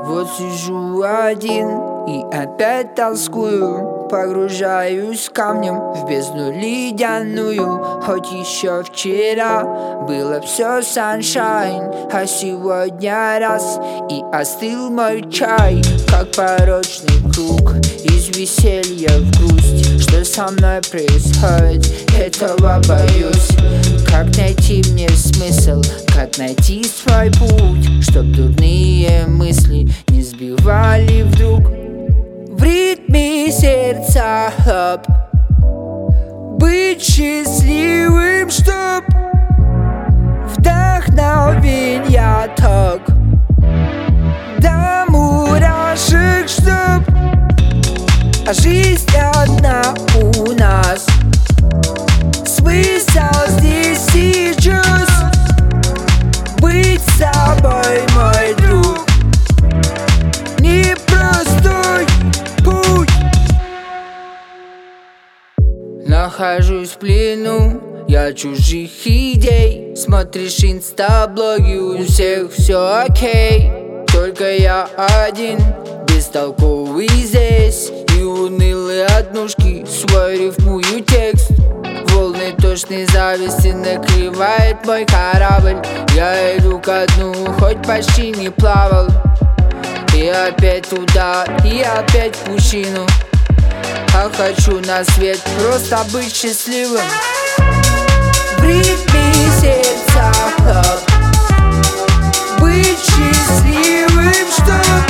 Вот сижу один и опять тоскую, погружаюсь камнем в бездну ледяную. Хоть еще вчера было все sunshine, а сегодня раз и остыл мой чай. Как порочный круг из веселья в грусть. Что со мной происходит, этого боюсь. Как найти мне смысл, как найти свой путь, чтоб дурные мысли не сбивали вдруг. В ритме сердца хлоп, быть счастливым, чтоб вдохновенья ток, до мурашек, чтоб жизнь одна у нас. Смысл здесь сейчас быть собой, мой друг. Непростой путь. Нахожусь в плену я чужих идей. Смотришь инстаблоги, у всех все окей. Только я один, бестолковый здесь. И унылые однушки, свой рифмую текст. Волны тошной зависти накрывает мой корабль. Я иду ко дну, хоть почти не плавал. И опять туда, и опять в пучину. А хочу на свет просто быть счастливым. В ритме сердца хлоп, быть счастливым, чтоб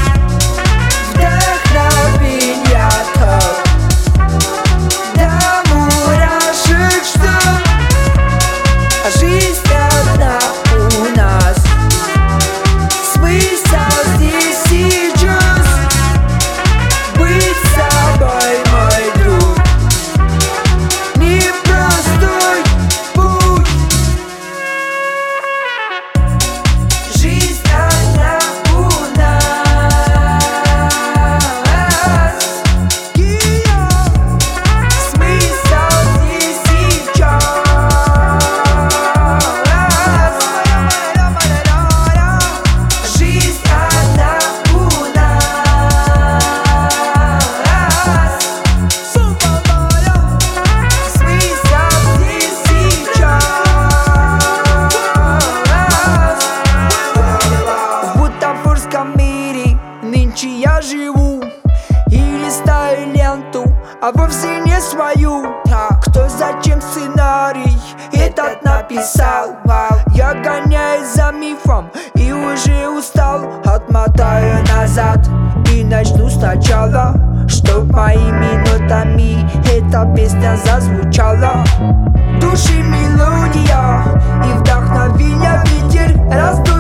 вдохновенья ток, до мурашек, чтоб жизнь одна у нас. Смысл здесь сейчас быть собой, мой друг. Непростой путь. Жизнь одна у нас. Смысл здесь сейчас. Жизнь одна у нас. Смысл здесь сейчас. В бутафорском мире нынче я живу и листаю ленту, а вовсе не свою. Кто зачем сценарий этот написал? Я гоняюсь за мифом и уже устал. Отмотаю назад и начну сначала, чтоб моими нотами эта песня зазвучала. Души мелодия и вдохновение ветер раздул.